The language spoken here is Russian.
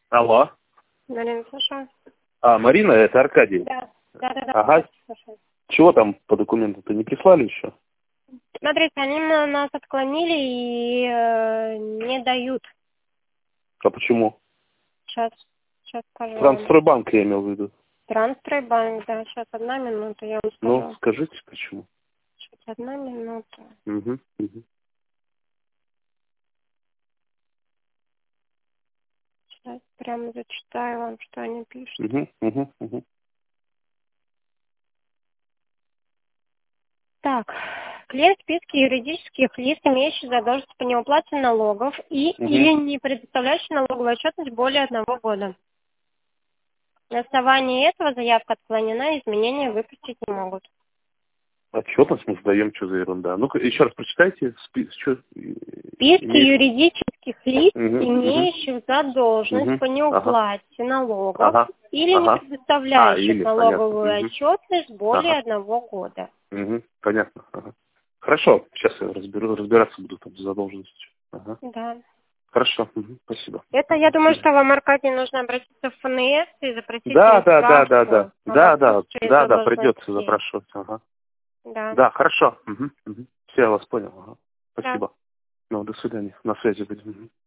Алло. Марина, слушаю. Марина, это Аркадий. Да. Ага. Слушаю. Чего там по документу-то не прислали еще? Смотрите, они нас отклонили и не дают. А почему? Сейчас скажу вам. Транстройбанк я имел в виду. Транстройбанк, да. Сейчас, одна минута, я вам Ну, скажу. скажите, почему? Сейчас, одна минута. Угу. Сейчас прямо зачитаю вам, что они пишут. Угу. Так, клиент в списке юридических лиц, имеющих задолженность по неуплате налогов или не предоставляющих налоговую отчетность более 1 года. На основании этого заявка отклонена, изменения выпустить не могут. Отчетность мы сдаем, что за ерунда. Ну-ка, еще раз прочитайте. Списки юридических лиц, имеющих задолженность по неуплате налогов или не предоставляющих налоговую отчетность более 1 года. Понятно. Хорошо, сейчас я разбираться буду там с задолженностью. Да. Хорошо, спасибо. Это, я думаю, что вам, Аркадий, нужно обратиться в ФНС и запросить Да, справку. придется запрашивать. Да. Да, хорошо. Все, я вас понял. Спасибо. Ну, до свидания. На связи будем.